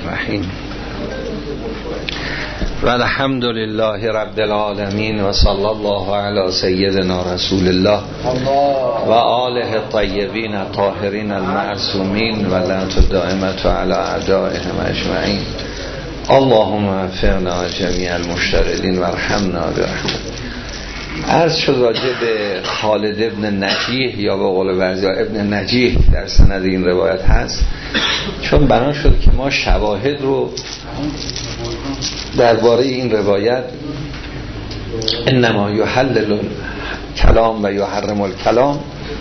الرحیم و الحمد لله رب العالمین و صلی الله علی سیدنا رسول الله و آله الطیبین الطاهرین المعصومین و لعنت الدائمة علی اعدائهم اجمعین. اللهم وفقنا جمیع المشتغلین و ارحمنا برحمتک. عرض شد راجع به خالد ابن نجیح یا به قول بعضی ابن نجیح در سند این روایت هست، چون بنا شد که ما شواهد رو درباره این روایت انما یحلل الکلام و یحرم الکلام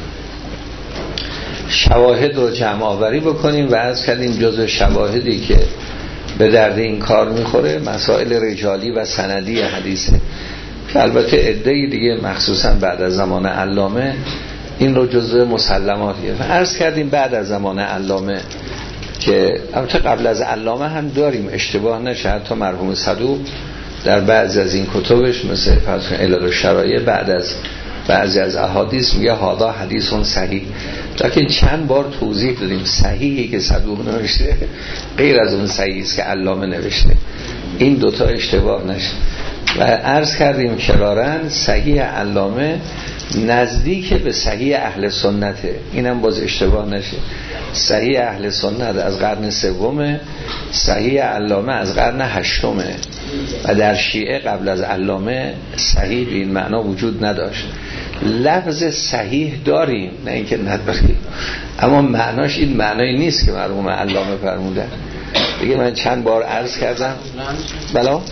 شواهد رو جمع آوری بکنیم و عرض کردیم جزو شواهدی که به درد این کار میخوره مسائل رجالی و سندی حدیثه که البته عده‌ای دیگه مخصوصا بعد از زمان علامه این رو جزء مسلماتیه. و عرض کردیم بعد از زمان علامه که البته قبل از علامه هم داریم، اشتباه نشه، حتی مرحوم صدوق در بعضی از این کتبش مثل فرض علل الشرایع بعد از بعضی از احادیث میگه هذا حدیث صحیح، لکن چند بار توضیح دادیم صحیحی که صدوق نوشته غیر از اون صحیحی است که علامه نوشته، این دوتا اشتباه نشه. و عرض کردیم کرارن صحیح علامه نزدیک به صحیح اهل سنته، اینم باز اشتباه نشه. صحیح اهل سنت از قرن سومه، صحیح علامه از قرن هشتمه و در شیعه قبل از علامه صحیح به این معنا وجود نداشت. لفظ صحیح داریم، نه اینکه نداریم، اما معناش این معنایی نیست که مرحوم علامه فرمودن. دیگه من چند بار عرض کردم بلا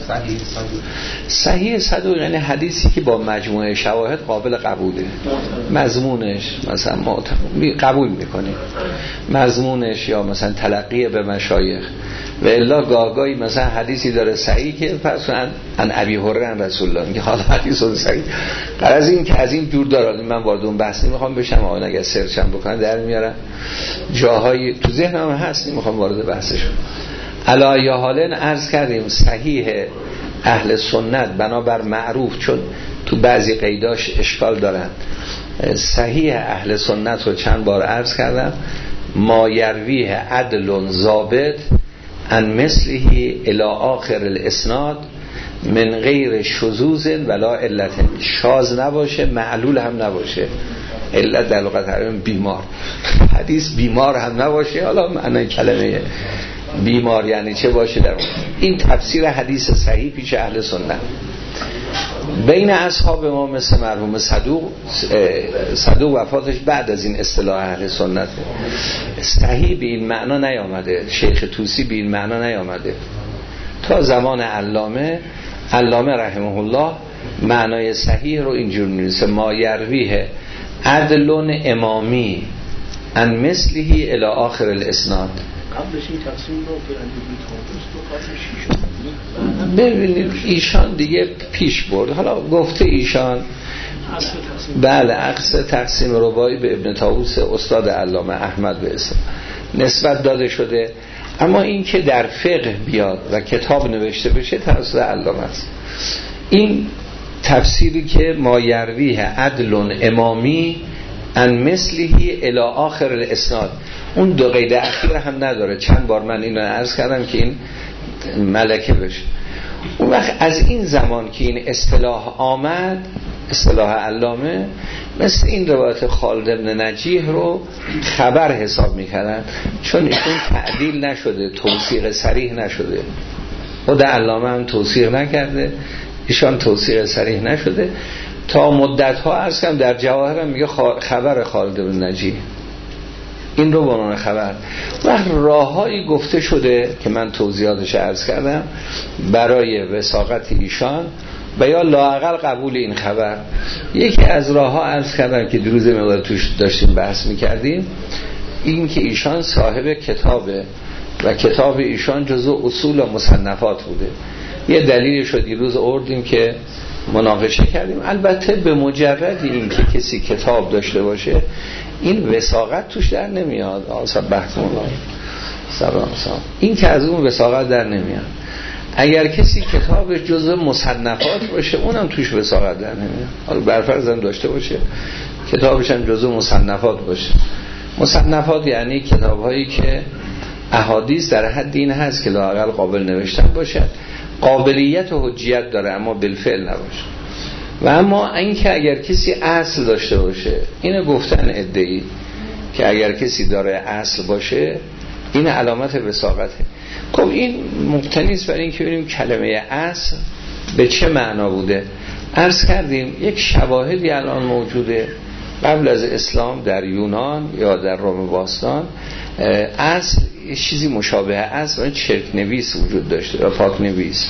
صحیح صدوق یعنی حدیثی که با مجموعه شواهد قابل قبوله، مضمونش مثلا ما قبول میکنیم، مضمونش یا مثلا تلقی به مشایخ و الا گاهی مثلا حدیثی داره صحیح که فرض ان ابی هریره رسول الله میگه حالا حدیث صحیح، غرض این که از این دور داره. من وارد اون بحث نمیخوام بشم، آقا اگه سرچم بکنن در میارن، جاهایی تو ذهنم هست نمیخوام وارد بحثش شم. علایه حالن عرض کردیم صحیح اهل سنت بنابر معروف، چون تو بعضی قیداش اشکال دارن، صحیح اهل سنت رو چند بار عرض کردم ما یرویه عدل ضابط ان مثله الی آخر الاسناد من غیر شذوذ ولا علت، شاذ نباشه معلول هم نباشه، علت در لغت عربی بیمار، حدیث بیمار هم نباشه. حالا معنی کلمه بیمار یعنی چه باشه در این تفسیر حدیث صحیح پیش اهل سنت. بین اصحاب ما مثل مرحوم صدوق وفاتش بعد از این اصطلاح اهل سنت، صحیح به این معنا نیامده، شیخ طوسی به این معنا نیامده تا زمان علامه رحمه الله معنای صحیح رو اینجور می‌نویسه ما یرویه عدل امامی ان مثله الی آخر الاسناد. قبلش این تقسیم رو ببینید ایشان دیگه پیش برد، حالا گفته ایشان بله عکس تقسیم رباعی به ابن طاووس استاد علامه احمد به اسم نسبت داده شده، اما این که در فقه بیاد و کتاب نوشته بشه توسط علامه است. این تفسیری که ما یرویه عدل امامی ان مثله الی آخر الاسناد، اون دو قید اخیر هم نداره. چند بار من اینو عرض کردم که این ملکه بشه. اون وقت از این زمان که این اصطلاح آمد، اصطلاح علامه، مثل این روایت خالد بن نجیح رو خبر حساب میکردن، چون ایشون تعدیل نشده، توثیق صریح نشده، خود علامه هم توثیق نکرده، ایشان توثیق صریح نشده. تا مدت ها عرض کردم در جواهرم میگه خبر خالد بن نجیح، این رو به عنوان خبر. و راههایی گفته شده که من توضیحاتش عرض کردم برای وثاقت ایشان و یا لااقل قبول این خبر. یکی از راهها عرض کردم که دیروز مقدار توش داشتیم بحث میکردیم، این که ایشان صاحب کتابه و کتاب ایشان جزو اصول و مصنفات بوده. یه دلیل شد دیروز آوردیم که مناقشه کردیم. البته به مجرد این که کسی کتاب داشته باشه این وثاقت توش در نمیاد، این که از اون وثاقت در نمیاد. اگر کسی کتابش جزء مصنفات باشه اونم توش وثاقت در نمیاد، حالا برفرض هم داشته باشه کتابش هم جزء مصنفات باشه. مصنفات یعنی کتاب‌هایی که احادیث در حد این هست که لااقل قابل نوشتن باشد، قابلیت و حجیت داره اما بالفعل نباشه. و اما اینکه اگر کسی اصل داشته باشه، اینو گفتن ادعی که اگر کسی داره اصل باشه این علامت وثاقته. خب این مقتنی است برای اینکه ببینیم کلمه اصل به چه معنا بوده. عرض کردیم یک شواهدی الان موجوده قبل از اسلام در یونان یا در روم باستان اصل چیزی مشابه اصل و چرک نویس وجود داشته و پاک نویس.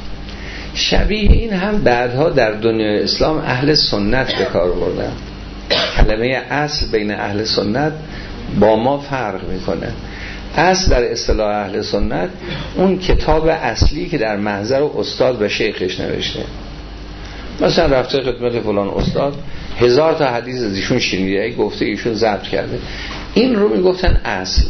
شبیه این هم بعدها در دنیای اسلام اهل سنت به کار بردن. کلمه اصل بین اهل سنت با ما فرق میکنه. اصل در اصطلاح اهل سنت اون کتاب اصلی که در محضر استاد و شیخش نوشته. مثلا رفته خدمت فلان استاد 1000 تا حدیث از ایشون شنیده، گفته ایشون ضبط کرده، این رو میگفتن اصل.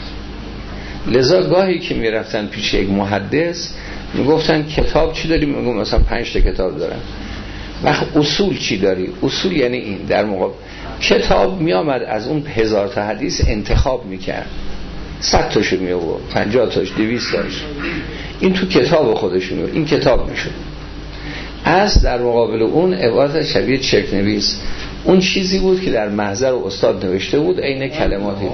لذا گاهی که میرفتن پیش یک محدث میگفتن کتاب چی داری؟ میگم مثلا 5 تا کتاب دارم. وقت اصول چی داری؟ اصول یعنی این. در مقابل کتاب میامد از اون 1000 تا حدیث انتخاب میکرد، 100 تاشو میآورد، 50 تاش، 200 تاش، این تو کتاب خودشون این کتاب میشد. اصل در مقابل اون عبارت شبیه چرک نویس، اون چیزی بود که در محضر استاد نوشته بود، عین کلماتی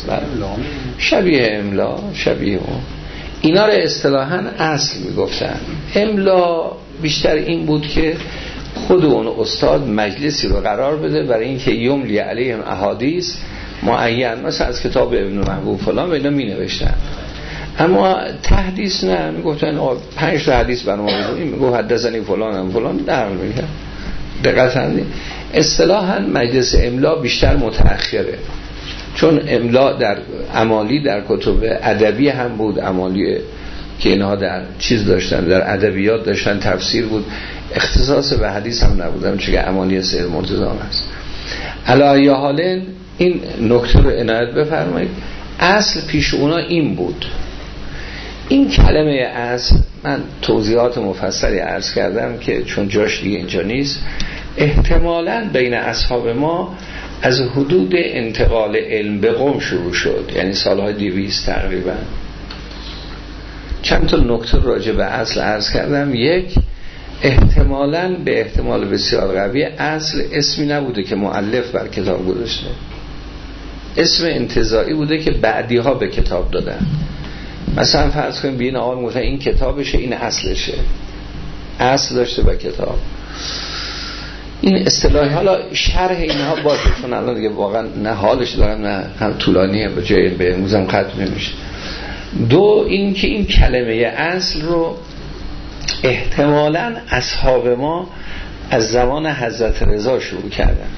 شبیه املا، شبیه اون. اینا رو اصطلاحاً اصل میگفتن. املا بیشتر این بود که خود اون استاد مجلسی رو قرار بده برای اینکه یملی علیهم احادیث معین، مثلا از کتاب ابن محبوب فلان و اینا می نوشتن. اما تحدیث نه، میگفتن 5 تا حدیث برام بگو، میگفت حدثنی فلان هم فلان نقل میکرد. دقت کنید اصطلاحاً مجلس املا بیشتر متأخره، چون املا در امالی در کتب ادبی هم بود، امالی که اینها در چیز داشتن، در ادبیات داشتن، تفسیر بود، اختصاص به حدیث هم نبودن، چون امالی سیر مرتضام است. علی حال این نکته رو عنایت بفرمایید. اصل پیش اونا این بود. این کلمه اصل من توضیحات مفصلی عرض کردم که چون جاش دیگه اینجا نیست، احتمالاً بین اصحاب ما از حدود انتقال علم به قوم شروع شد، یعنی سالهای 200 تقریبا. چند تا نکته راجع به اصل عرض کردم. یک، احتمالاً به احتمال بسیار قوی اصل اسمی نبوده که مؤلف بر کتاب گذاشته، اسم انتزاعی بوده که بعدی ها به کتاب دادن. مثلا فرض کنیم بین آقا میگفتن این کتابشه، این اصلشه، اصل داشته به کتاب. این اصطلاحی حالا شرح اینها باشه، چون الان دیگه واقعا نه حالش دارم نه هم طولانیه، به جای به موزم ختم نمیشه. دو، این که این کلمه اصل رو احتمالاً اصحاب ما از زمان حضرت رضا شروع کردن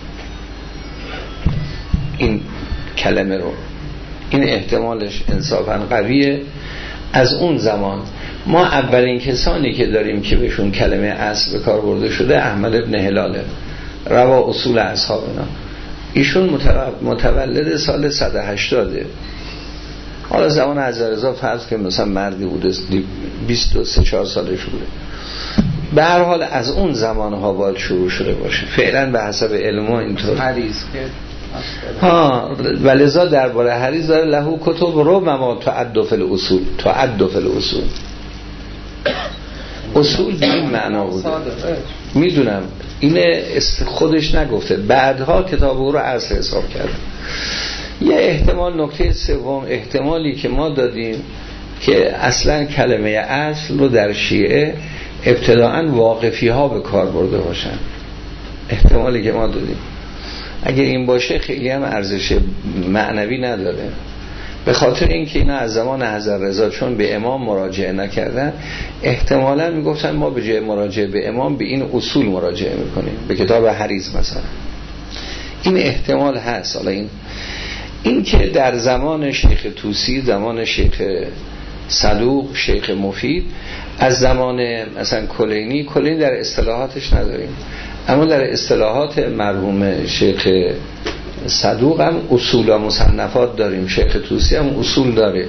این کلمه رو. این احتمالش انصافاً قویه. از اون زمان ما اولین کسانی که داریم که بهشون کلمه اصل به کار برده شده احمد ابن هلاله، روا اصول اصحابنا. ایشون متولد سال 180. حالا زمان حضرت رضا فرض که مثلا مردی بوده 23-4 سالش بوده. به هر حال از اون زمان ها باید شروع شده باشه فعلا به حسب علم ها اینطور. حدیث که ولذا درباره حدیث داره له کتب رو مما تعدف الاصول، تعدف الاصول. اصول به این معنا بوده. میدونم این خودش نگفته، بعدها کتاب او رو اصل حساب کرده. یه احتمال، نکته سوم، احتمالی که ما دادیم که اصلا کلمه اصل رو در شیعه ابتداعاً واقفی ها به کار برده باشن. احتمالی که ما دادیم اگر این باشه خیلی هم ارزش معنوی نداره، به خاطر اینکه اینا از زمان حضرت رضا چون به امام مراجعه نکردن، احتمالاً میگفتن ما به جای مراجعه به امام به این اصول مراجعه میکنیم، به کتاب حریز مثلا. این احتمال هست. حالا این که در زمان شیخ طوسی، زمان شیخ صدوق، شیخ مفید، از زمان مثلا کلینی در اصطلاحاتش نداریم، اما در اصطلاحات مرحوم شیخ صدوق هم اصول و مصنفات داریم. شیخ طوسی هم اصول داره.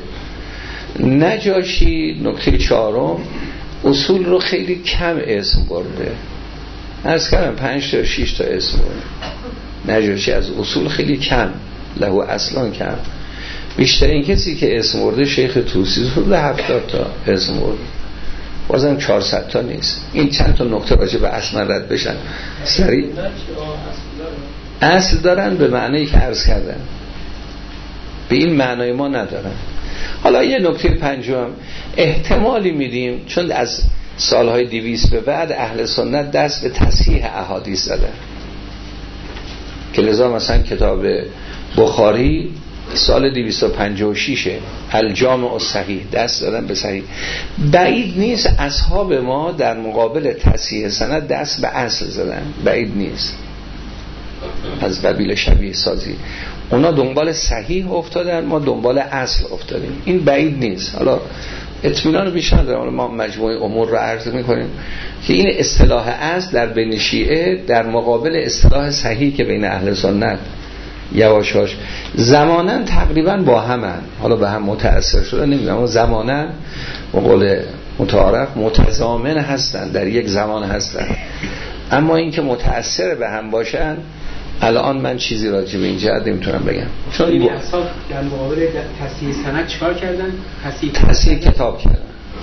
نجاشی نکته 4 اصول رو خیلی کم اسم برده. عرض کردم 5 تا 6 تا اسم برده. نجاشی از اصول خیلی کم، له اصلا کم. بیشترین کسی که اسم برده شیخ طوسی حدود 70 تا اسم برده، بازم 400 تا نیست. این چند تا نکته راجع به اصل رد بشن سریع. اصل دارن به معنی که عرض کردن، به این معنای ما ندارن. حالا یه نکته پنجم احتمالی میدیم، چون از سالهای 200 به بعد اهل سنت دست به تصحیح احادیث زدن، که لذا مثلا کتاب بخاری سال 256 الجامع الصحیح دست دادن به صحیح. بعید نیست اصحاب ما در مقابل تصحیح سند دست به اصل زدن، بعید نیست، از قبیل شبیه سازی. اونا دنبال صحیح افتادن، ما دنبال اصل افتادیم، این بعید نیست. حالا اطمینان بیشتر دارم، ما مجموعه امور رو عرض میکنیم که این اصطلاح اصل در بین شیعه در مقابل اصطلاح صحیح که بین اهل سنت یواشاش زماناً تقریباً با همن، حالا به هم متأثر شده نمیدونم، اما زماناً به قول متعارف متضامن هستن، در یک زمان هستن. اما این که متأثر به هم باشن الان من چیزی راجع به این جهت نمیتونم بگم. چون این اصحاب در مقابل تصحیح سند چیکار کردن؟ تصحیح کتاب کردن.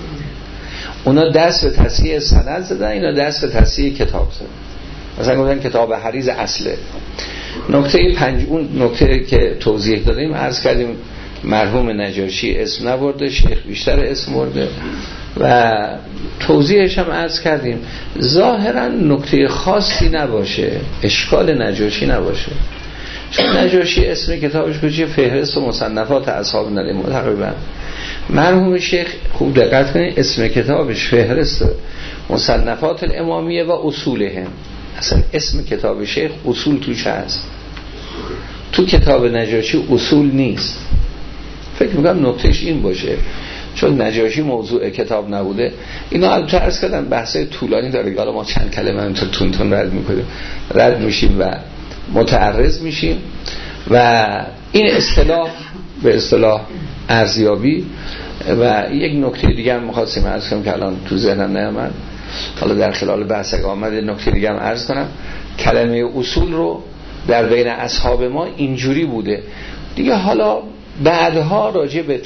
اونا دست به تصحیح سند زدن، اینا دست به تصحیح کتاب زدن. مثلا گفتن کتاب حریز اصله. نکته 5 اون نکته که توضیح دادیم عرض کردیم، مرحوم نجاشی اسم نبرده، شیخ بیشتر اسم برده و توضیحش هم عرض کردیم. ظاهرا نکته خاصی نباشه، اشکال نجاشی نباشه، چون نجاشی اسم کتابش بچه فهرست و مصنفات اصحاب الائمه تقریبا. مرحوم شیخ خوب دقت کنید اسم کتابش فهرست مصنفات الامامیه و اصولهم. اصلا اسم کتاب شیخ اصول توش هست، تو کتاب نجاشی اصول نیست. فکر میکنم نکتهش این باشه، چون نجاشی موضوع کتاب نبوده. اینا البته عرض کردم بحثای طولانی داره، حالا ما چند کلمه همینطور تون رد میکنیم، رد میشیم و متعرض میشیم. و این اصطلاح به اصطلاح ارزیابی. و یک نکته دیگه هم می‌خواستم عرض کنم که الان تو ذهنم نیامد، حالا در خلال بحث اگه آمد نکته دیگه هم عرض کنم. کلمه اصول رو در بین اصحاب ما اینجوری بوده دیگه. حالا بعدها راجع به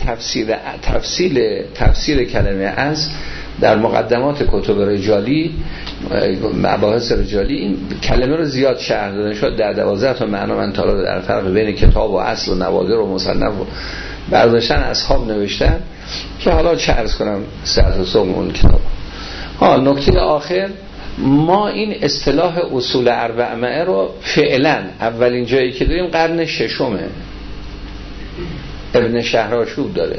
تفسیر کلمه اصل در مقدمات کتب رجالی، مباحث رجالی، این کلمه رو زیاد شرح دادن شد. در 12 تا معنا منطقه در فرق بین کتاب و اصل و نوادر و مصنف و برداشتن اصحاب نوشتن که حالا چه عرض کنم ساعت صبح اون کتاب. نکته آخر، ما این اصطلاح اصول اربعه رو فعلا اولین جایی که داریم قرن ششمه، ابن شهرآشوب داره.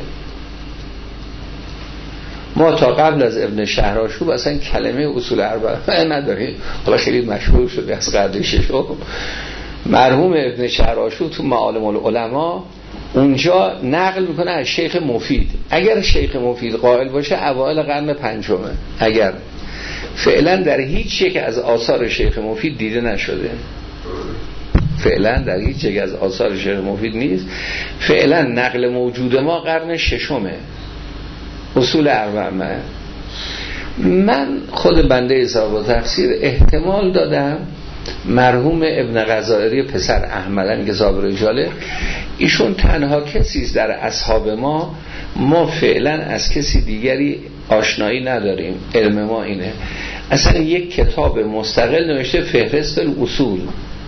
ما تا قبل از ابن شهرآشوب اصلا کلمه اصول اربعه نداریم. حالا خیلی مشهور شد از قرن ششم. مرحوم ابن شهرآشوب تو معالم العلماء اونجا نقل میکنه از شیخ مفید. اگر شیخ مفید قائل باشه اوائل قرن پنجمه، اگر فعلا در هیچ یک از آثار شیخ مفید دیده نشده، فعلا در هیچ یک از آثار شیخ مفید نیست. فعلا نقل موجود ما قرن ششمه، اصول اربعه. من خود بنده حساب و تفسیر احتمال دادم مرحوم ابن غزائری پسر احمدن که صاحب رجاله، ایشون تنها کسی است در اصحاب ما فعلا از کسی دیگری آشنایی نداریم. علم ما اینه، اصلا یک کتاب مستقل نوشته فهرست الاصول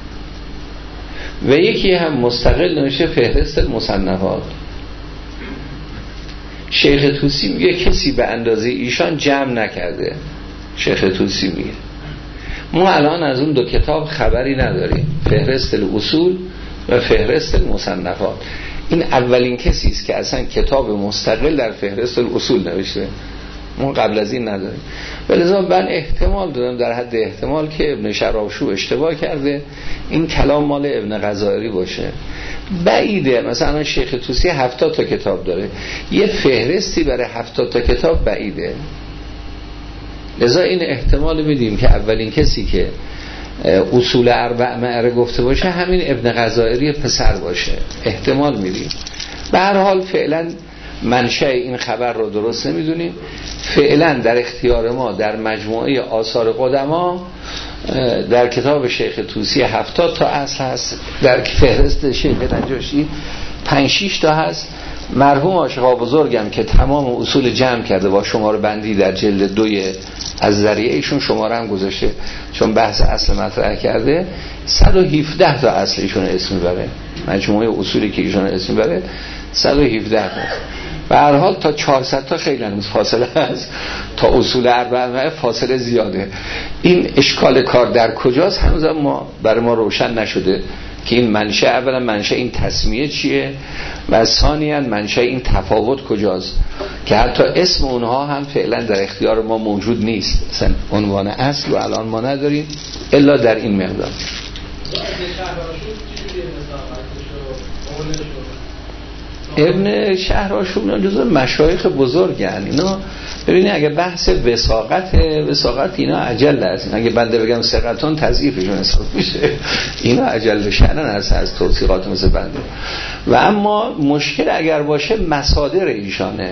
و یکی هم مستقل نوشته فهرست المصنفات. شیخ طوسی میگه کسی به اندازه ایشان جمع نکرده. شیخ طوسی میگه ما الان از اون دو کتاب خبری نداریم، فهرست الاصول و فهرست المصنفات. این اولین کسی است که اصلا کتاب مستقل در فهرست الاصول نوشته، ما قبل از این نداریم. ولذا من احتمال دادم در حد احتمال که ابن شهرآشوب اشتباه کرده، این کلام مال ابن غزائری باشه. بعیده. مثلا شیخ طوسی 70 تا کتاب داره، یه فهرستی برای 70 تا کتاب بعیده. لذا این احتمال میدیم که اولین کسی که اصول اربعه گفته باشه همین ابن غزائری پسر باشه، احتمال میدیم. به هر حال فعلا منشأ این خبر رو درست نمیدونیم. فعلا در اختیار ما در مجموعه آثار قدما در کتاب شیخ طوسی 70 تا اصل هست، در فهرست شیخ نجاشی 5-6 تا هست. مرحوم عاشقا بزرگم که تمام اصول جمع کرده با شماره بندی در جلد 2 از ذریعه ایشون شماره هم گذاشته، چون بحث اصل مطرح کرده 117 تا اصل ایشون اسم میبره، مجموعه اصولی که ایشون اسم میبره 117 تا. به هر حال تا 400 تا خیلی هنوز فاصله هست، تا اصول 4 فاصله زیاده. این اشکال کار در کجاست هنوز برای ما روشن نشده که این منشأ، اولا منشأ این تسمیه چیه و ثانیاً منشأ این تفاوت کجاست، که حتی اسم اونها هم فعلا در اختیار ما موجود نیست. مثلا عنوان اصل و الان ما نداریم الا در این مقدار. ابن شهرآشوب جزو مشایخ بزرگن اینا. ببینید اگه بحث وثاقت اینا عجل است. اگه بنده بگم ثقتون تضعیفشون حساب میشه، اینا عجل شأنن از توثیقات مثل بنده. و اما مشکل اگر باشه مصادر ایشانه،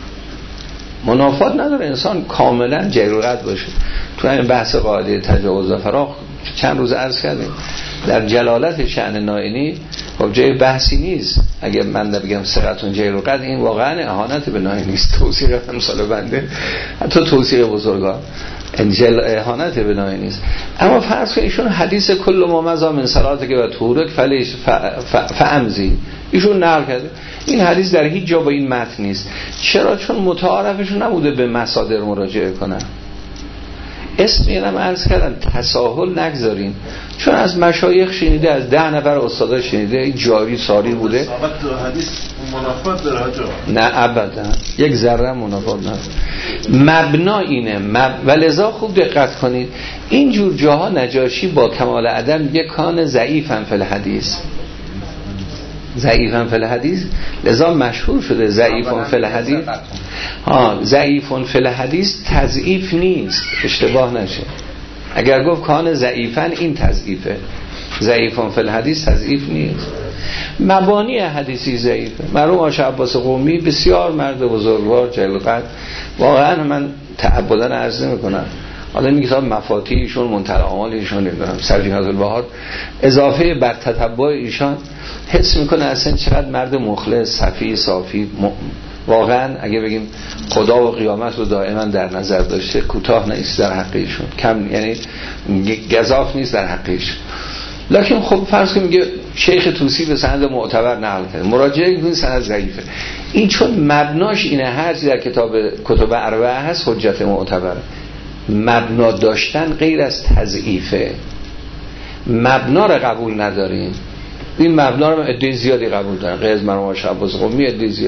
منافات نداره انسان کاملا جریرت باشه. تو این بحث قاعده تجاوز و فراغ چند روز عرض کردیم در جلالت شأن نائینی خب جای بحثی نیست. اگه من بگم ثقتون جریرت، این واقعا اهانت به نائینی نیست، توصیق امثال بنده، حتی توصیق بزرگان اهانت به نائینی نیست. اما فرض کنید ایشون حدیث کل ما مضی من صلاته که و طهورک فامضی ایشون نقل کرده. این حدیث در هیچ جا با این متن نیست. چرا؟ چون متعارفشون نبوده به مصادر مراجعه کنن. اسم اینم عرض کردم تساهل نگذارین، چون از مشایخ شنیده، از 10 نفر استادا شنیده، این جاری ساری بوده. حدیث منافات داره نه ابدا، یک ذره منافات نه. مبنا اینه ولذا خوب دقت کنید این جور جاها نجاشی با کمال ادب میگه کان ضعیفا فی الحدیث، ضعیفا فی الحدیث، لذا مشهور شده ضعیفا فی الحدیث. ضعیفا فی الحدیث تضعیف نیست، اشتباه نشه. اگر گفت کان ضعیفا این تضعیفه، ضعیفا فی الحدیث تضعیف نیست. مبانی حدیثی ضعیفه. مرحوم آقا عباس قمی بسیار مرد بزرگوار جلیل قدر، واقعا من تعبداً عرض نمی‌کنم. حالا این کتاب مفاتیحشون منتهی اعمال ایشون نمیدونم سرجنات البهار اضافه بر تتبع ایشان حس میکنه اصلا چقدر مرد مخلص، صفی، صافی. واقعا اگه بگیم خدا و قیامت رو دائما در نظر داشته، کوتاه نیست در حق ایشون، کم یعنی گزاف نیست در حق ایشون. لکن خب فرض کنیم میگه شیخ طوسی به سند معتبر نقل کرده، مراجعه این سند ضعیفه. این چون مبناش اینه، هر چیز در کتب اربعه هست حجت معتبره. مبنا داشتن غیر از تضعیفه. مبنا رو قبول نداریم، این مبنا رو عده زیادی قبول دارن غیر از مرحوم عباس قمی، عده زیاد.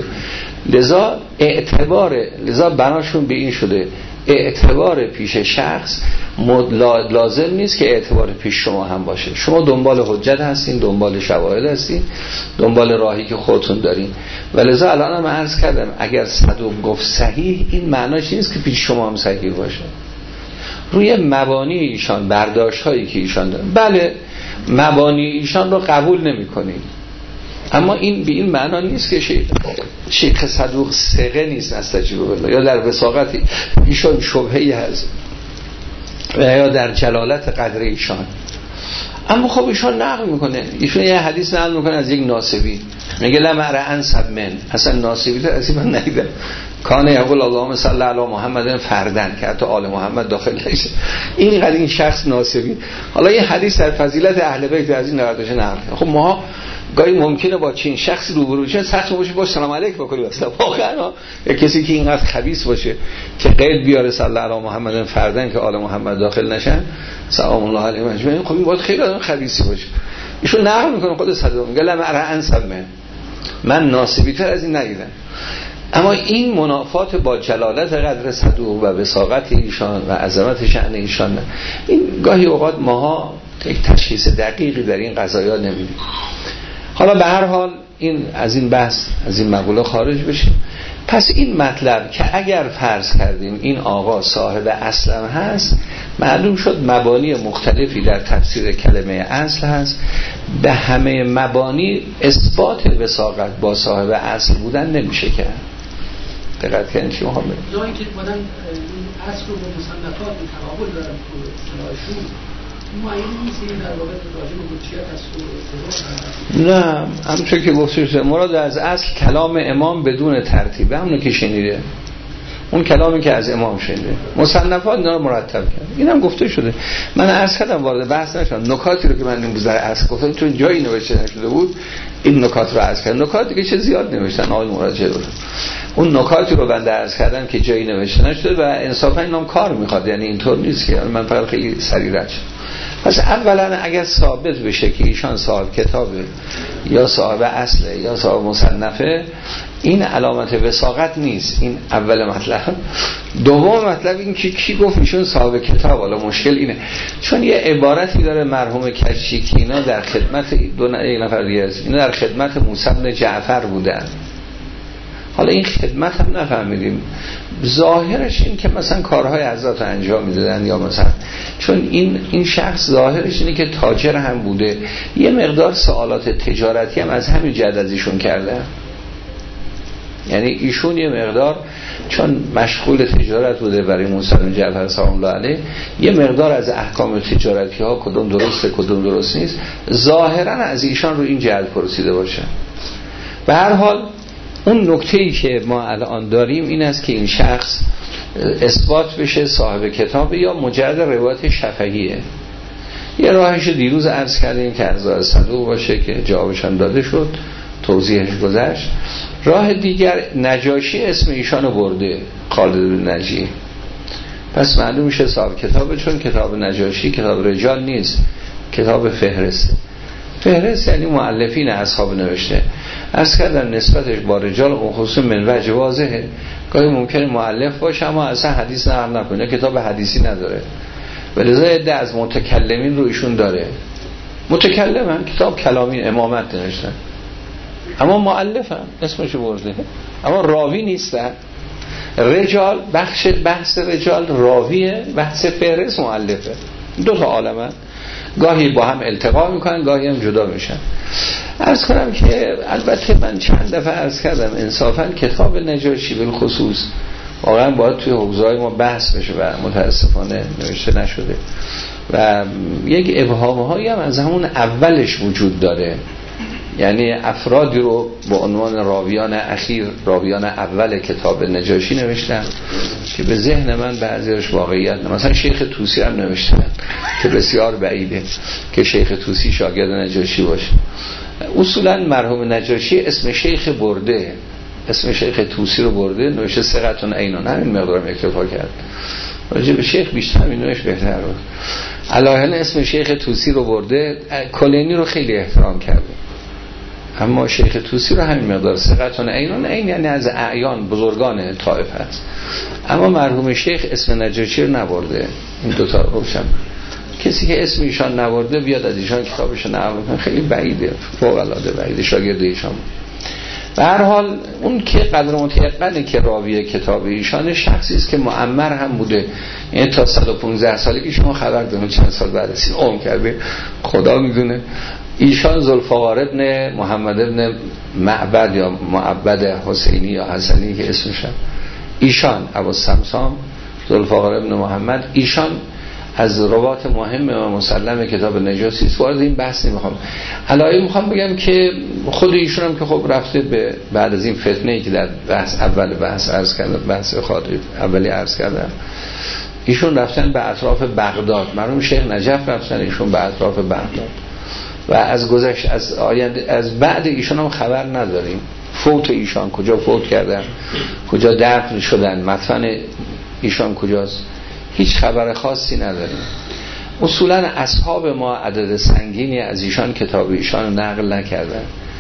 لذا بناشون به این شده اعتبار پیش شخص لازم نیست که اعتبار پیش شما هم باشه. شما دنبال حجت هستین، دنبال شواهد هستین، دنبال راهی که خودتون دارین. ولذا الان هم عرض کردم اگر صدوق گفت صحیح، این معناش نیست که پیش شما هم صحیح باشه. روی مبانی ایشان، برداشت هایی که ایشان دارن، بله مبانی ایشان رو قبول نمی کنیم، اما این به این معنا نیست که شیخ صدوق ثقه نیست استجیب بالله، یا در وثاقت ایشان شبهه‌ای هست و یا در جلالت قدر ایشان. اما خب ایشان نقل میکنه، ایشون یه حدیث نقل میکنه از یک ناصبی، میگه لمعر انسب من، اصلا ناصبی تو اصلا من ندیدم، کانه یقول اللهم صل علی محمد فردن، که حتی آل محمد داخل نشه. این شخص ناصبی. حالا این حدیث در فضیلت اهل بیت از این نقدش نقل. خب ما گاهی ممکنه با چین شخص روبرو شیم سخت باشه با سلام علیک بکنیم، اصلا واقعا یا کسی که اینقدر خبیث باشه که قید بیاره صلی علی محمد فردن که آل محمد داخل نشن سلام الله علیه مجمعین، خب این باید خیلی آدم خبیثی باشه. ایشون نقل میکنه خود صدوق میگه لمعر انسب من ناصبی تر از این ندیدم. اما این منافات با جلالت قدر صدوق و وثاقت ایشان و عظمت شأن ایشان، این گاهی اوقات ماها یک تشخیص دقیقی در این قضایا نمیدیم. حالا به هر حال این از این بحث، از این مقوله خارج بشیم. پس این مطلب که اگر فرض کردیم این آقا صاحب اصل هست، معلوم شد مبانی مختلفی در تفسیر کلمه اصل هست. به همه مبانی اثبات وثاقت با صاحب اصل بودن نمیشه کرد. دقت کنید شما هم جایی که بودن اصل رو با مصنفات تقابل دارن تو اصطلاحشون، نه همونطور که گفتید مراد از اصل کلام امام بدون ترتیب، همونو که شنیده، اون کلامی که از امام شنیده، مصنفات اینا رو مرتب کرد. اینم گفته شده. من عرض کردم وارد بحث نشدم، نکاتی رو که من این بزرگ عرض گفتم تو جایی نوشته نشده بود، این نکات رو عرض کردم. نکات دیگه چه زیاد نوشتن آقای مراجعه رو، اون نکاتی رو بنده عرض کردم که جایی نوشته نشده و انصافا اینم کار میخواد، یعنی اینطور نیست که من فقط خیلی سریع رد شدم. پس اولا اگر ثابت بشه که ایشان صاحب کتابه یا صاحب اصله یا صاحب مصنفه، این علامت وثاقت نیست. این اول مطلب. دوم مطلب این که کی گفت ایشون صاحب کتاب؟ حالا مشکل اینه چون یه عبارتی داره مرحوم کشیکی اینا در خدمت یک نفر دیگه است، اینا در خدمت موسی بن جعفر بودن. حالا این خدمت هم نفهمیدیم، ظاهرش این که مثلا کارهای حضرت انجام میدادن یا مثلا چون این شخص ظاهرش اینه که تاجر هم بوده، یه مقدار سوالات تجارتی هم از همین جهت از ایشون کرده. یعنی ایشون یه مقدار چون مشغول تجارت بوده برای موسی بن جعفر سلام الله علیه، یه مقدار از احکام تجارتی ها کدوم درسته کدوم درست نیست ظاهرا از ایشان رو این جهت پرسیده باشه. به هر حال اون نکته‌ای که ما الان داریم این است که این شخص اثبات بشه صاحب کتاب یا مجرد روایت شفهیه. یه راهش دیروز عرض کردیم که ارزای صدوق باشه که جوابشان داده شد، توضیحش گذشت. راه دیگر نجاشی اسم ایشانو برده، خالد بن نجی، پس معلوم میشه صاحب کتابه، چون کتاب نجاشی کتاب رجال نیست، کتاب فهرسته. فهرست یعنی مؤلفین اصحاب نوشته. عرض کردم نسبتش با رجال اون خصوص من وجه واضحه، گاهی ممکنه مؤلف باشه اما اصلا حدیث نقل نکنه، کتاب حدیثی نداره، ولذا عده از متکلمین رو ایشون داره. متکلمن کتاب کلامی امامت نوشتن اما مؤلفن اسمشو برده، اما راوی نیستن. رجال بحث رجال راویه، بحث فهرست مؤلفه. دو تا عالمن، گاهی با هم التقا میکنن گاهی هم جدا میشن. عرض کنم که البته من چند دفعه عرض کردم انصافا کتاب نجاشی بالخصوص واقعا باید توی حوزه‌های ما بحث بشه و متاسفانه نوشته نشده و یک ابهام‌هایی هم از همون اولش وجود داره. یعنی افرادی رو با عنوان راویان اخیر، راویان اول کتاب نجاشی نوشتن که به ذهن من بعضیش واقعیت نه. مثلا شیخ طوسی هم نوشتن که بسیار بعیده که شیخ طوسی شاگرد نجاشی باشه. اصولا مرحوم نجاشی اسم شیخ برده، اسم شیخ طوسی رو برده، نوشته ثقتون عینون، همین مقدارم اکتفا کرد. راجع به شیخ بیشتر همین نوش بهتر بود. علاوه اسم شیخ طوسی رو برده، کلینی رو خیلی احترام کرده اما شیخ طوسی رو همین مقدار ثقتون عینون، عین یعنی از اعیان بزرگان طائف هست. اما مرحوم شیخ اسم نجاشی رو نبرده. این دوتا رو روشن، کسی که اسم ایشان نبرده بیاد از ایشان کتابش نقل کنه خیلی بعیده، فوق العاده بعیده، شاگرد ایشان. به هر حال اون که قدر متیقنه که راوی کتاب ایشان شخصی است که معمر هم بوده، یعنی تا 115 سالگی شما خبر دارید چند سال بعد از این عمر کرده خدا میدونه. ایشان ذوالفقار ابن محمد ابن معبد یا معبد حسینی یا حسنی که اسمشن، ایشان ابو سمسام ذوالفقار ابن محمد، ایشان از روات مهم و مسلم کتاب نجاشی است. وارد این بحث نمیخوام. علایه میخوام بگم که خود ایشون هم که خب رفته به بعد از این فتنه‌ای که در بحث اول بحث عرض کردم، بحث اولی عرض کردم، ایشون رفتن به اطراف بغداد، مرحوم شیخ نجف رفتن ایشون به اطراف بغداد و از گذشت از آینده از بعد ایشون هم خبر نداریم. فوت ایشان کجا فوت کردن، کجا دفن شدن، مدفن ایشان کجاست، هیچ خبر خاصی نداریم. اصولا اصحاب ما عدد سنگینی از ایشان کتاب ایشان نقل نکردن.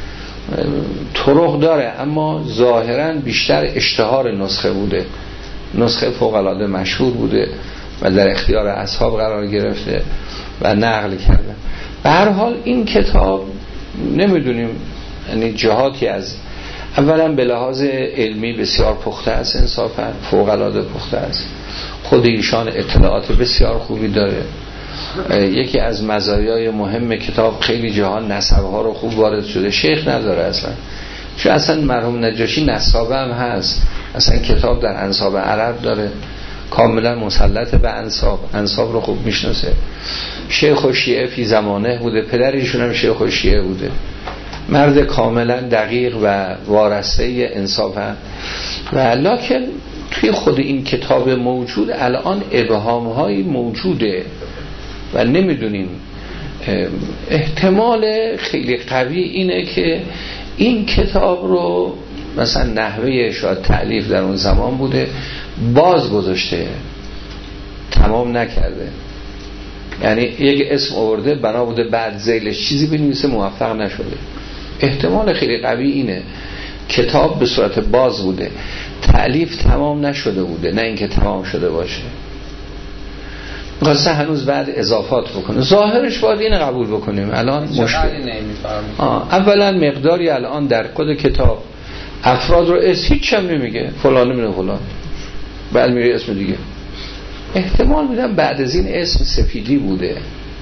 طرق داره اما ظاهرا بیشتر اشتهار نسخه بوده، نسخه فوق العاده مشهور بوده و در اختیار اصحاب قرار گرفته و نقل کردن. به هر حال این کتاب نمیدونیم، یعنی جهاتی از اولا به لحاظ علمی بسیار پخته است، انصافا فوق العاده پخته است. خود ایشان اطلاعات بسیار خوبی داره. یکی از مزایای مهم کتاب خیلی جهان نسبها رو خوب وارد شده، شیخ نداره اصلا، چون اصلا مرحوم نجاشی نسابه هم هست، اصلا کتاب در انساب عرب داره، کاملا مسلط به انساب رو خوب میشناسه. شیخ و شیعه فی زمانه بوده، پدرشون هم شیخ و شیعه بوده، مرد کاملا دقیق و وارسته انصاف هم. و لکن توی خود این کتاب موجود الان ابهام هایی موجوده و نمیدونیم. احتمال خیلی قوی اینه که این کتاب رو مثلا نحوه شاید تألیف در اون زمان بوده باز گذاشته، تمام نکرده، یعنی یک اسم آورده بنا بوده بعد ذیلش چیزی بنویسه موفق نشده. احتمال خیلی قوی اینه کتاب به صورت باز بوده، تألیف تمام نشده بوده، نه اینکه تمام شده باشه، می‌خواسته هنوز بعد اضافات بکنه. ظاهرش باید اینو قبول بکنیم. الان مشکل اولا مقداری الان در خود کتاب افراد رو هیچ هم نمیگه، فلان نمیگه فلان، بعد میگه اسم دیگه. احتمال میدم بعد از این اسم سفیدی بوده،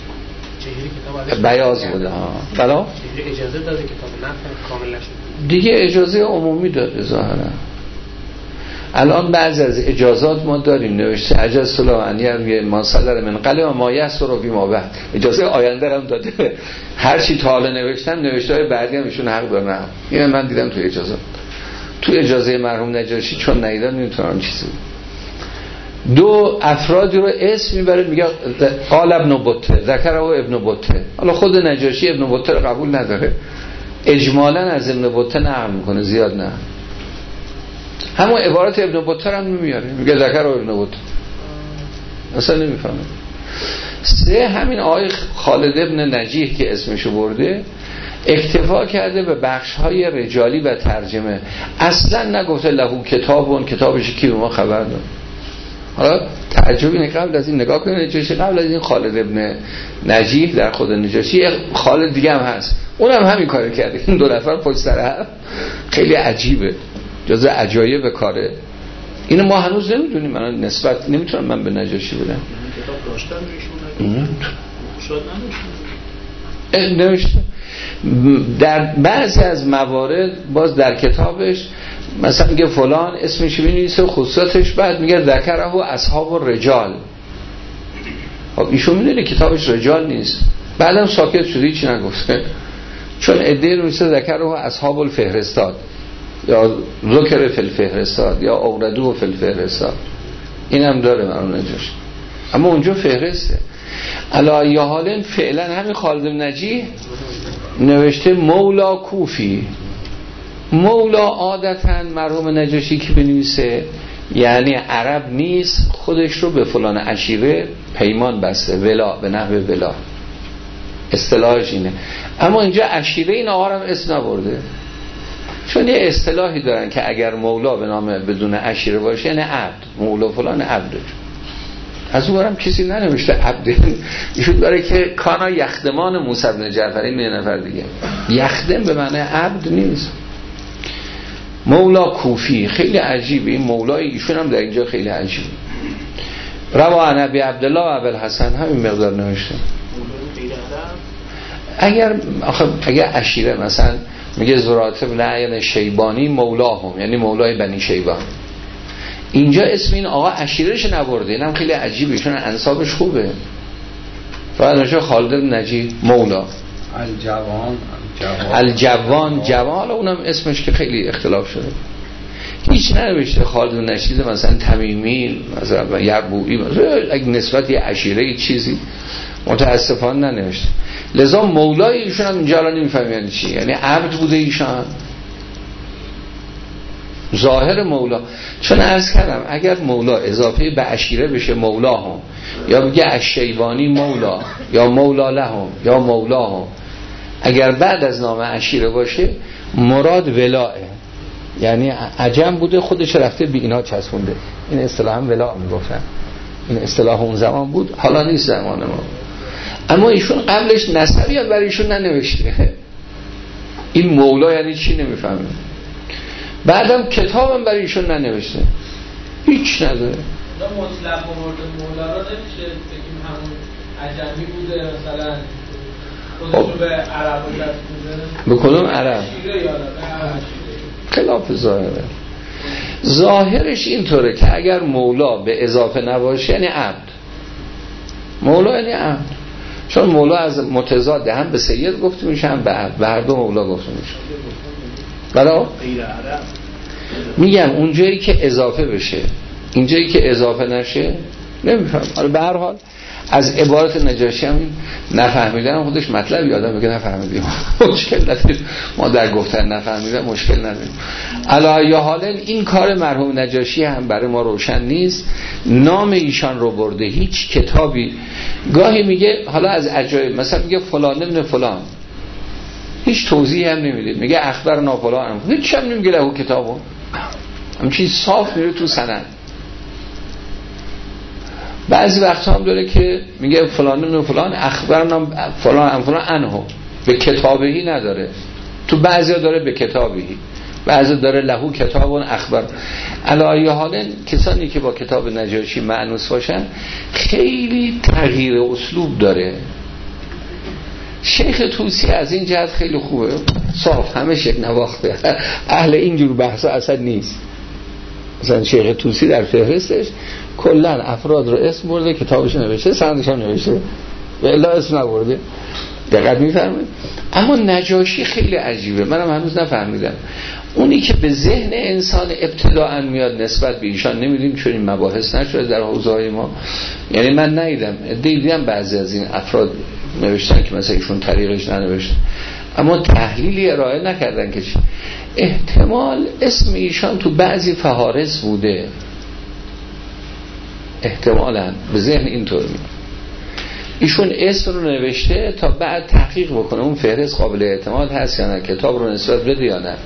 بیاض بوده. بلا اجازه داده کتاب نفت کامل نشد دیگه، اجازه عمومی داده ظاهرا. الان بعضی از اجازات ما داریم نوشته عجز الله عنی ما صدر من قلم و ما یسر و ما بعد، اجازه آینده هم داده، هر چی تا حالا نوشتم نوشته های بعدی هم ایشون حق دارن. اینو من دیدم تو اجازات، تو اجازه مرحوم نجاشی چون ندیدم نمیتونم چیزی. دو افرادی رو اسم میبره میگه قال ابن بطه ذکر و ابن بطه. حالا خود نجاشی ابن بطه رو قبول نداره، اجمالا از ابن بطه نقل میکنه، زیاد نه، همون عبارت ابن بطه هم نمیاره، میگه ذکر و ابن بطه، اصلا نمیفهمه. سه همین آقای خالد ابن نجیح که اسمشو برده اکتفا کرده به بخش‌های رجالی و ترجمه، اصلا نگفته لهو کتابون، کتابش کی به ما خبر داد. حالا تعجب اینه قبل از این نگاه کنید، نجاشی قبل از این خالد ابن نجیح در خود نجاشی خالد دیگه هم هست، اونم همین کارو کرده. این دو نفر پشت سر هم، خیلی عجیبه، جزء عجایب کاره. اینو ما هنوز نمیدونیم، من نسبت نمیتونم من به نجاشی بدم. کتاب داشتن ایشون شاید نوشته. در بعضی از موارد باز در کتابش مثلا میگه فلان اسمش بنویسه خصوصاتش، بعد میگه ذکره اصحاب الرجال. خب ایشون میدونه کتابش رجال نیست، بعدم ساکت شده، هیچی نگفته، چون عده نوشته ذکره اصحاب الفهرستاد یا ذکر فی الفهرستاد یا اوردو فی الفهرستاد، اینم داره مرون نجاش، اما اونجا فهرسته. علی حال فعلا همین خالد بن نجیح نوشته مولا کوفی. مولا عادتاً مرحوم نجاشی که بنویسه یعنی عرب نیست، خودش رو به فلان عشیره پیمان بسته، ولا، به نحو ولا اصطلاحش اینه. اما اینجا عشیره این آقا هم اسم نبرده، چون یه اصطلاحی دارن که اگر مولا به نام بدون عشیره باشه یعنی عبد، مولا فلان عبده. از اون برم کسی ننوشته عبد، ایشون داره که کانا یخدمان موسی بن جعفر، این یه نفر دیگه، یخدم به معنی عبد نیست. مولا کوفی خیلی عجیبه، این مولای ایشون هم در اینجا خیلی عجیبه. روا عن ابی عبدالله و ابی الحسن همین مقدار نوشته. اگر عشیره مثلا میگه زرات بن عین شیبانی مولاهم، یعنی مولای بنی شیبان، اینجا اسم این آقا عشیرهش نبرده، اینم خیلی عجیبه چون انسابش خوبه. فقط نوشته خالد بن نجیح مولا الجوان، حالا اونم اسمش که خیلی اختلاف شده، هیچ ننوشته خالد بن نجیح مثلا تمیمی مثلا یربوعی، مثلا اگه نسبت یه عشیره چیزی متاسفانه ننوشته. لذا مولای ایشون هم اینجا الان نمیفهم یعنی چی، یعنی عبد بوده ایشان، ظاهر مولا. چون عرض کردم اگر مولا اضافه به عشیره بشه مولا هم، یا بگه الشیبانی مولا یا مولا لهم یا مولا هم، اگر بعد از نام عشیره باشه مراد ولاه، یعنی عجم بوده خودش رفته به اینا چسبونده. این اصطلاح هم ولا میگفتن، این اصطلاح اون زمان بود، حالا نیست زمان ما. اما ایشون قبلش نسبی هم برای ایشون ننوشته، این مولا یعنی چی نمیفهمه. بعدم کتابم برای ایشون ننوشته، هیچ نداره. مطلق مولا را نمیشه بگیم همون عجمی بوده، مثلا خودشو به عرب بوده، به کدوم عرب؟ خلاف ظاهره. ظاهرش اینطوره که اگر مولا به اضافه نباشه یعنی عبد. مولا یعنی عبد، چون مولا از متضاد هم به سید گفته میشه هم به عبد، به هر دو مولا گفته میشه. برای میگم اونجایی که اضافه بشه اینجایی که اضافه نشه نمیفهم. به هر حال از عبارت نجاشی هم نفهمیدن خودش مطلب یادم میگه نفهمیدیم مشکل نداریم، ما در گفتن نفهمیدن مشکل نداریم. علی حال این کار مرحوم نجاشی هم برای ما روشن نیست، نام ایشان رو برده، هیچ کتابی گاهی میگه حالا از عجایب مثلا میگه فلان ابن فلان، هیچ توضیحی هم نمیده، میگه اخبرنا فلان، هیچ هم نمیگه له کتابو، همچین صاف میره تو سند. بعضی وقت هم داره که میگه فلان ابن فلان اخبرنا فلان انه، به کتابهی نداره، تو بعضی ها داره به کتابهی، بعضی داره لهو کتاب اخبر. علی حال کسانی که با کتاب نجاشی مأنوس باشن خیلی تغییر اسلوب داره. شیخ طوسی از این جهت خیلی خوبه، صاف، همه یک نواخته، اهل اینجور بحثا اصلا نیست. مثلا شیخ طوسی در فهرستش کلا افراد رو اسم برده، کتابش نوشته، سندش هم نوشته، و الا اسم نبرده. دقت می‌فرمایید؟ اما نجاشی خیلی عجیبه، منم هنوز نفهمیدم. اونی که به ذهن انسان ابتداءً میاد نسبت به ایشان نمیدونیم، چون این مباحث نشده در حوزه‌های ما. یعنی من دیدم بعضی از این افراد نوشتن که مثلا ایشون طریقش ننوشتن، اما تحلیلی ارائه نکردن که چی. احتمال اسم ایشان تو بعضی فهارس بوده، احتمالاً به ذهن اینطور میاد ایشون اسم رو نوشته تا بعد تحقیق بکنه اون فهرست قابل اعتماد هست یا نه، کتاب رو نسبت بده یا نه.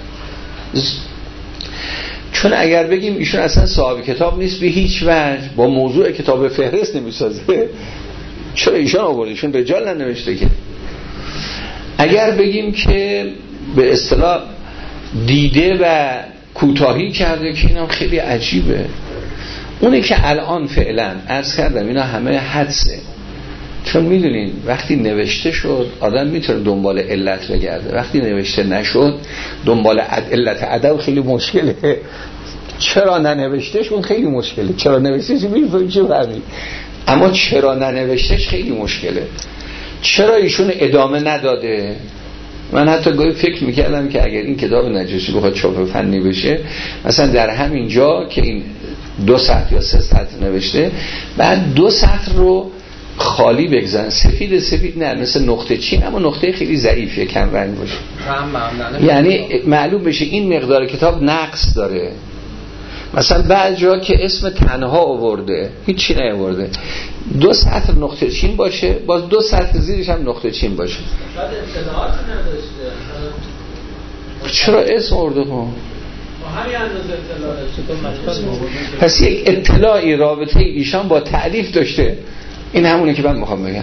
چون اگر بگیم ایشون اصلا صاحب کتاب نیست به هیچ وجه، با موضوع کتاب فهرست نمیسازه، چرا ایشان آورده؟ ایشون رجال ننوشته که. اگر بگیم که به اصطلاح دیده و کوتاهی کرده که اینم خیلی عجیبه. اونی که الان فعلا عرض کردم اینا همه حدسه، چون میدونین وقتی نوشته شد آدم میتونه دنبال علت بگرده، وقتی نوشته نشد دنبال علت ادب خیلی مشکله. چرا ننوشتهش اون خیلی مشکله، چرا نوشتهش میفهمی چه فرمی، اما چرا ننوشتهش خیلی مشکله. چرا ایشون ادامه نداده؟ من حتی گاهی فکر میکردم که اگر این کتاب نجاشی بخواد چاپ فنی بشه، مثلا در همین جا که این 2 سطر یا 3 سطر نوشته، بعد 2 سطر رو خالی بگذارن، سفید نه، مثل نقطه چین، اما نقطه خیلی ضعیفه، کم رنگ باشه، یعنی معلوم بشه این مقدار کتاب نقص داره. مثلا بعد جا که اسم تنها آورده هیچی نیاورده، 2 سطر نقطه چین باشه، باز 2 سطر زیرش هم نقطه چین باشه. شاید اطلاعات نداشته، چرا اسم آورده خب؟ همین اندازه اطلاعات. پس یک اطلاعی رابطه ایشان با تألیف داشته. این همونه که من میخوام بگم،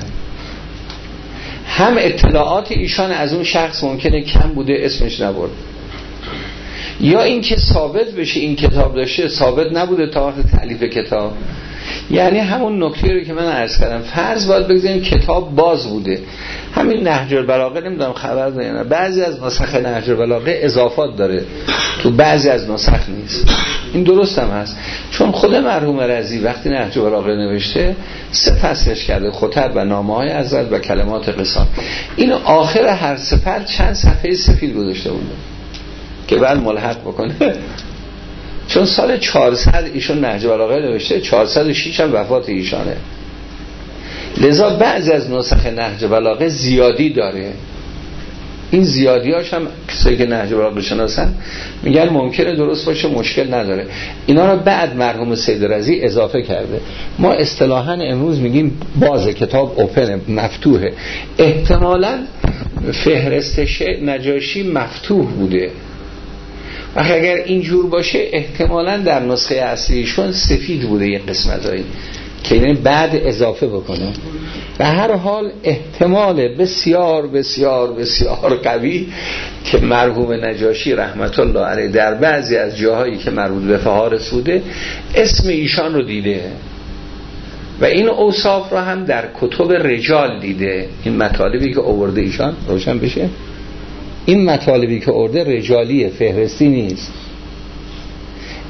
هم اطلاعات ایشان از اون شخص ممکنه کم بوده اسمش نبرد، یا این که ثابت بشه این کتاب داشته ثابت نبوده تا وقت تألیف کتاب. یعنی همون نکته رو که من عرض کردم، فرض باید بگذاریم کتاب باز بوده. همین نهج البلاغه نمیدونم خبر دارین، بعضی از نسخ نهج البلاغه اضافات داره تو بعضی از نسخ نیست. این درست هم هست، چون خود مرحوم رضی وقتی نهج البلاغه نوشته 3 فصلش کرده، خطب و نامه‌های حضرت و کلمات قصان. این آخر هر سفر چند صفحه سفید گذاشته بوده که بعد ملحق بکنه. چون سال 400 ایشون نهج البلاغه نوشته، 406 هم وفات ایشانه، لذا بعضی از نسخ نهج البلاغه زیادی داره. این زیادیاش هم کسایی که نهج البلاغه شناسن میگن ممکنه درست باشه، مشکل نداره. اینا رو بعد مرحوم سید رضی اضافه کرده. ما اصطلاحاً امروز میگیم باز کتاب اوپن، مفتوحه. احتمالاً فهرست نجاشی مفتوح بوده و اگر اینجور باشه احتمالاً در نسخه اصلیشون سفید بوده یک قسمتایی که این بعد اضافه بکنه. به هر حال احتمال بسیار بسیار بسیار قوی که مرحوم نجاشی رحمت الله علیه در بعضی از جاهایی که مربوط به فهارس بوده اسم ایشان رو دیده و این اوصاف رو هم در کتب رجال دیده. این مطالبی که آورده ایشان روشن بشه، این مطالبی که آورده رجالیه، فهرستی نیست.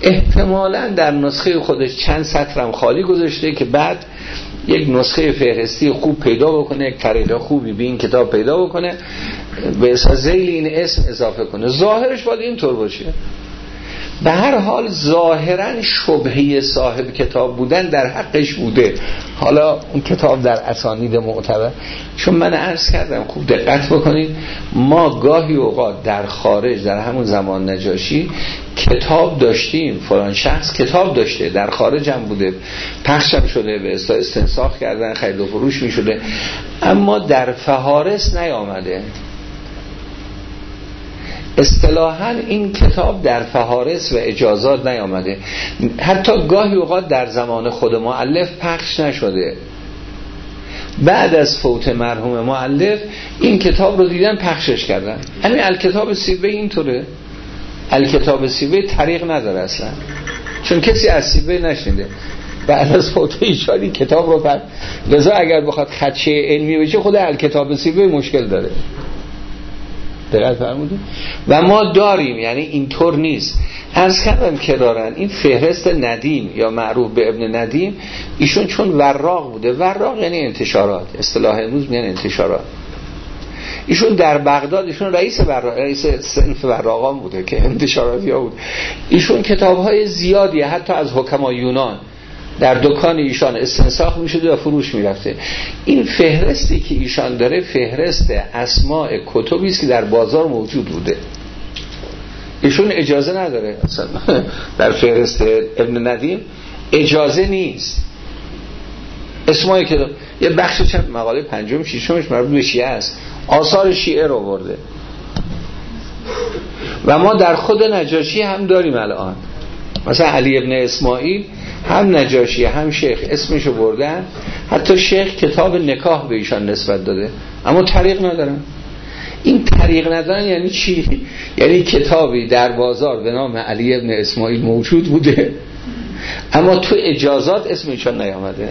احتمالاً در نسخه خودش چند سطرم خالی گذاشته که بعد یک نسخه فهرستی خوب پیدا بکنه، یک طریق خوبی به این کتاب پیدا بکنه، به اساس ذیل این اسم اضافه کنه. ظاهرش باید اینطور باشه. به هر حال ظاهرا شبهه صاحب کتاب بودن در حقش بوده. حالا اون کتاب در اسانید معتبر، چون من عرض کردم خوب دقت بکنید، ما گاهی اوقات در خارج در همون زمان نجاشی کتاب داشتیم، فلان شخص کتاب داشته در خارج هم بوده، پخشم شده، به استنساخ کردن، خرید و فروش می شده، اما در فهارس نیامده. اصطلاحاً این کتاب در فهارس و اجازات نیامده، حتی گاهی اوقات در زمان خود مؤلف پخش نشده. بعد از فوت مرحوم مؤلف این کتاب رو دیدن پخشش کردن. همین الکتاب سیبوی اینطوره. الکتاب سیبوی طریق نداره اصلا، چون کسی از سیبوی نشنیده. بعد از فوت ایشان این کتاب رو پخش، لذا اگر بخواد خدشه علمی بشه خود الکتاب سیبوی مشکل داره. دقیق فرمودید؟ و ما داریم، یعنی اینطور نیست. عرض کردم که دارن این فهرست ندیم یا معروف به ابن ندیم، ایشون چون وراق بوده، وراق یعنی انتشارات، اصطلاح امروز میگن انتشارات، ایشون در بغداد، ایشون رئیس صنف وراقان بوده که انتشاراتی ها بود. ایشون کتاب‌های زیادی حتی از حکمای یونان در دکان ایشان استنساخ میشده و فروش میرفته. این فهرستی که ایشان داره فهرست اسماء کتبی است که در بازار موجود بوده. ایشون اجازه نداره اصلا در فهرست ابن ندیم اجازه نیست. اسمایی که یه بخش چند مقاله پنجم ششمش مربوط به شیعه است، آثار شیعه رو برده. و ما در خود نجاشی هم داریم الان، مثلا علی ابن اسماعیل هم نجاشی هم شیخ اسمشو بردن، حتی شیخ کتاب نکاح به ایشان نسبت داده، اما طریق ندارن. این طریق ندارن یعنی چی؟ یعنی کتابی در بازار به نام علی ابن اسماعیل موجود بوده اما تو اجازات اسم ایشان نیامده.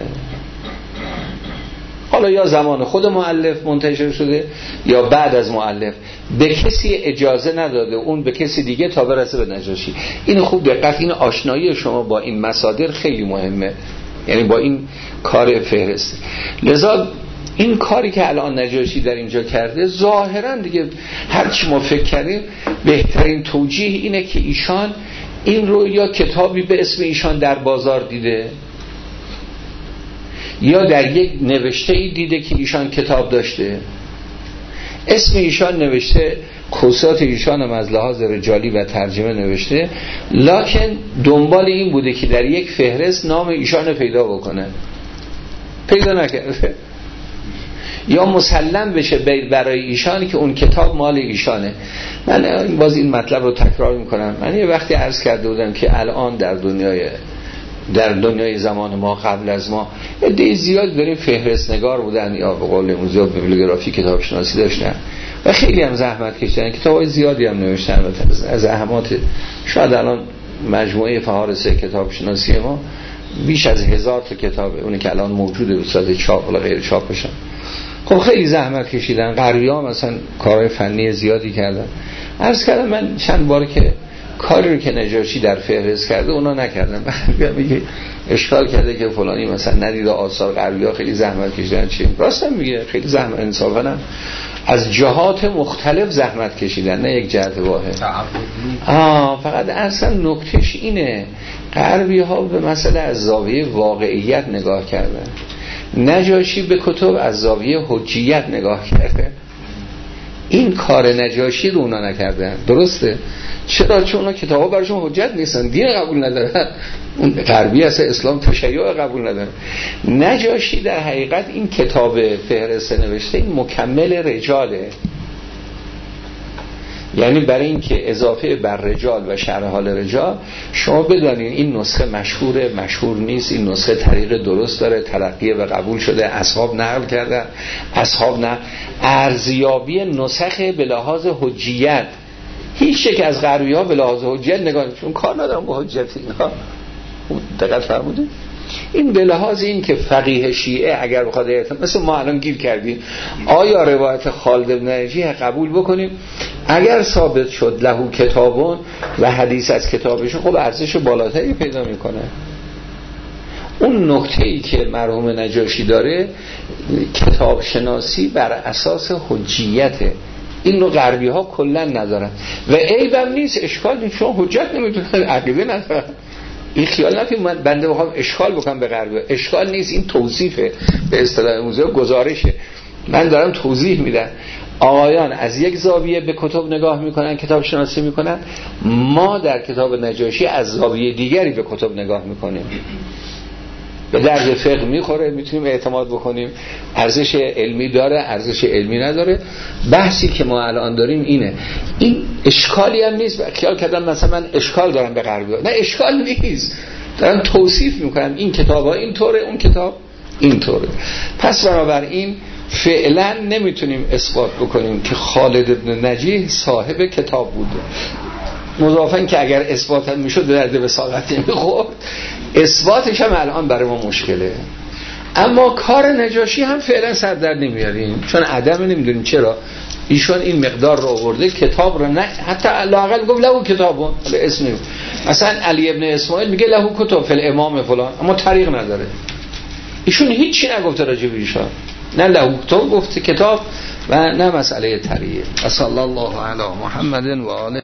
حالا یا زمان خود مؤلف منتشر شده یا بعد از مؤلف، به کسی اجازه نداده اون به کسی دیگه تا برسه به نجاشی. این خوب دقت، این آشنایی شما با این مصادر خیلی مهمه، یعنی با این کار فهرست. لذا این کاری که الان نجاشی در اینجا کرده ظاهرا دیگه هر چی ما فکر کردیم بهترین توجیه اینه که ایشان این رو یا کتابی به اسم ایشان در بازار دیده یا در یک نوشته ای دیده که ایشان کتاب داشته، اسم ایشان نوشته، خصوصات ایشان هم از لحاظ رجالی و ترجمه نوشته، لکن دنبال این بوده که در یک فهرست نام ایشان پیدا بکنه، پیدا نکرده، یا مسلم بشه برای ایشان که اون کتاب مال ایشانه. من باز این مطلب رو تکرار میکنم. من یه وقتی عرض کرده بودم که الان در دنیای زمان ما قبل از ما عده زیاد داریم فهرست نگار بودن یا به قول موزه بیبلیوگرافی کتاب شناسی داشتن و خیلی هم زحمت کشیدن، کتابای زیادی هم نوشتن و از زحمات شاید الان مجموعه فهارس کتاب شناسی ما بیش از 1000 تا کتابه، اونی که الان موجوده به صورت چاپ و غیر چاپ بشن. خب خیلی زحمت کشیدن، غربی‌ها مثلا کارهای فنی زیادی کردن. عرض کردم من چند بار که کاری رو که نجاشی در فهرست کرده اونا نکردن، میگه اشکال کرده که فلانی مثلا ندیده آثار غربی‌ها خیلی زحمت کشیدن. چی راستم میگه، خیلی زحمت انصافا از جهات مختلف زحمت کشیدن، نه یک جهت واحد. فقط اصلا نکتهش اینه غربی‌ها به مسئله از زاویه واقعیت نگاه کردن، نجاشی به کتب از زاویه حجیت نگاه کرده. این کار نجاشی رو اونا نکردن. درسته؟ چرا؟ چون اونا کتابا براشون حجت نیستن، دین قبول ندارن، اون غربی اصلا اسلام تشیع قبول ندارن. نجاشی در حقیقت این کتاب فهرست نوشته این مکمل رجاله، یعنی برای این که اضافه بر رجال و شرح حال رجال شما بدانید این نسخه مشهوره، مشهور نیست، این نسخه طریق درست داره، تلقیه و قبول شده، اصحاب نقل کردن، اصحاب نه ارزیابی نسخ به لحاظ حجیت. هیچ یک از غربی ها به لحاظ حجیت نگاه چون کار ندارم با حجیت اینا. دقت فرمودید؟ این به لحاظ این که فقیه شیعه اگر بخواد مثل ما الان گیر کردیم آیا روایت خالد بن نجیح قبول بکنیم؟ اگر ثابت شد له کتابون و حدیث از کتابش، خب ارزش بالاتری پیدا میکنه. اون نکته‌ای که مرحوم نجاشی داره کتاب شناسی بر اساس حجیته، این رو غربی ها کلا ندارن و عیبم نیست، اشکال نیست، چون حجت نمیتونن، عقیده ندارن. این خیال نکنید من بنده بخوام اشکال بکنم به غربی ها، اشکال نیست، این توصیفه، به اصطلاح موزه گزارشه، من دارم توضیح میدم. آقایان از یک زاویه به کتب نگاه میکنن، کتاب شناسی میکنن، ما در کتاب نجاشی از زاویه دیگری به کتب نگاه میکنیم. به درد فقه میخوره، میتونیم اعتماد بکنیم، ارزش علمی داره، ارزش علمی نداره. بحثی که ما الان داریم اینه، این اشکالی هم نیست. خیال کردم مثلا من اشکال دارم به غربی ها، نه اشکال نیست، دارم توصیف میکنم این کتاب ها اینطوره، اون کتاب اینطوره. پس بنابراین فعلا نمیتونیم اثبات بکنیم که خالد بن نجیح صاحب کتاب بوده، مضافاً که اگر اثبات هم میشد درد وساقت نمیخورد، اثباتش هم الان برای ما مشکله. اما کار نجاشی هم فعلا سر در نمیاریم، چون عدم نمیدونیم چرا ایشون این مقدار رو آورده، کتاب رو نه، حتی لااقل گفت له کتابون، اسم نمید. مثلا علی ابن اسماعیل میگه له کتب فی الامام فلان، اما طریق نداره. ایشون هیچی نگفته راجع به ایشون، نه له کتاب گفته کتاب و نه مسئله طریق. صلی الله علی محمد و آله.